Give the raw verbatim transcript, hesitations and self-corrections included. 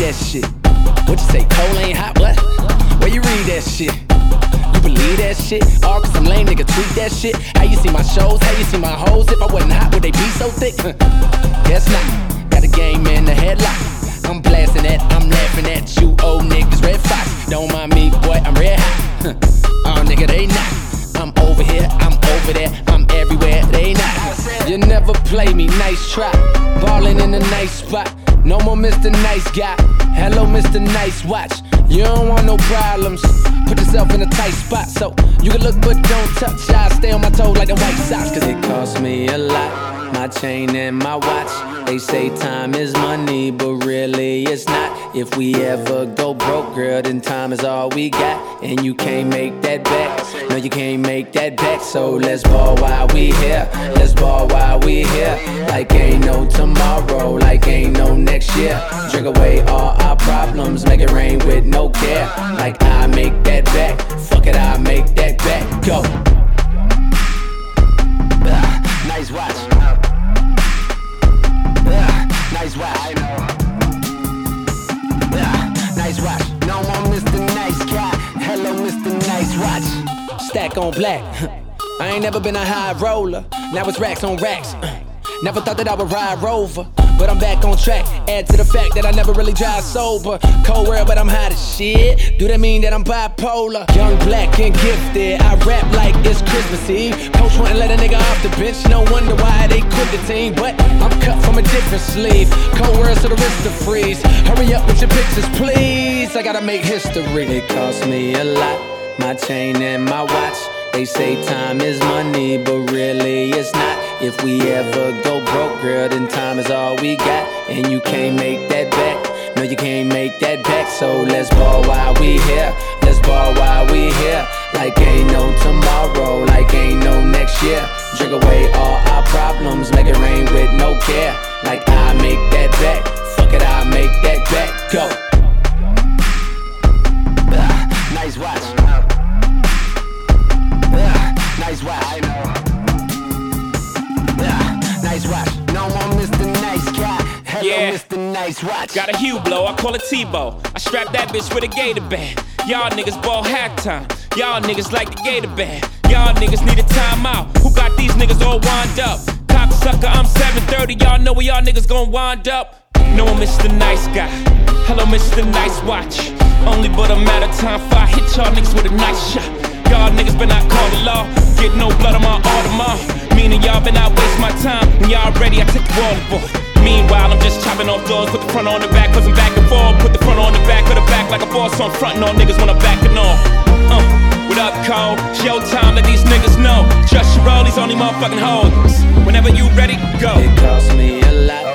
that shit? What you say, cold ain't hot, what? Where you read that shit? You believe that shit? All cause some lame nigga tweet that shit. How you see my shows? How you see my hoes? If I wasn't hot, would they be so thick? Guess not. Got a game in the headlock. I'm blasting that, I'm laughing at you old niggas, Red Fox. Don't mind me, boy, I'm red hot. Oh nigga, they not. I'm over here, I'm over there, I'm everywhere, they not. You never play me, nice try. Ballin' in a nice spot. No more Mister Nice Guy. Hello, Mister Nice Watch. You don't want no problems. Put yourself in a tight spot so you can look but don't touch. I stay on my toes like the White Sox. Cause it costs me a lot. My chain and my watch. They say time is money, but really it's not. If we ever go broke, girl, then time is all we got. And you can't make that back. No, you can't make that back. So let's ball while we here. Let's ball while we here. Like ain't no tomorrow, like ain't no next year. Drink away all our problems, make it rain with no care. Like I make that back. Fuck it, I make that back. Go. Uh, nice watch. Uh, nice watch. I know. Uh, nice watch. No more Mister Nice Guy. Hello, Mister Nice Watch. Stack on black. I ain't never been a high roller. Now it's racks on racks. Never thought that I would ride Rover, but I'm back on track. Add to the fact that I never really drive sober. Cold world, but I'm hot as shit. Do that mean that I'm bipolar? Young, black, and gifted. I rap like it's Christmas Eve. Coach wouldn't let a nigga off the bench. No wonder why they quit the team. But I'm cut from a different sleeve. Cold world, so the wrist to freeze. Hurry up with your pictures, please. I gotta make history. It cost me a lot. My chain and my watch. They say time is money, but really it's not. If we ever go broke, girl, then time is all we got. And you can't make that back. No, you can't make that back. So let's ball while we here. Let's ball while we here. Like ain't no tomorrow, like ain't no next year. Drink away all our problems, make it rain with no care. Like I make that back. Fuck it, I make that back. Go. Uh, nice watch. Nice watch. I know. Yeah, nice watch. No more Mister Nice Guy. Hello, yeah. Mister Nice Watch. Got a Hue blow, I call it Tebow. I strap that bitch with a gator band. Y'all niggas ball halftime. Y'all niggas like the gator band. Y'all niggas need a timeout. Who got these niggas all wind up? Cocksucker, I'm seven thirty. Y'all know where y'all niggas gon' wind up. No, I'm Mister Nice Guy. Hello, Mister Nice Watch. Only but a matter of time before I hit y'all niggas with a nice shot. Y'all niggas been out call the law. Get no blood on my Audemars. Meaning y'all been out waste my time. When y'all ready, I take the water boy. Meanwhile, I'm just chopping off doors. Put the front on the back, cause I'm back and forth. Put the front on the back of the back like a boss. So I'm frontin' on niggas when I'm backing off. Uh, what up, Cole? It's your time, let these niggas know. Trust your roll, these only motherfucking hoes. Whenever you ready, go. It cost me a lot.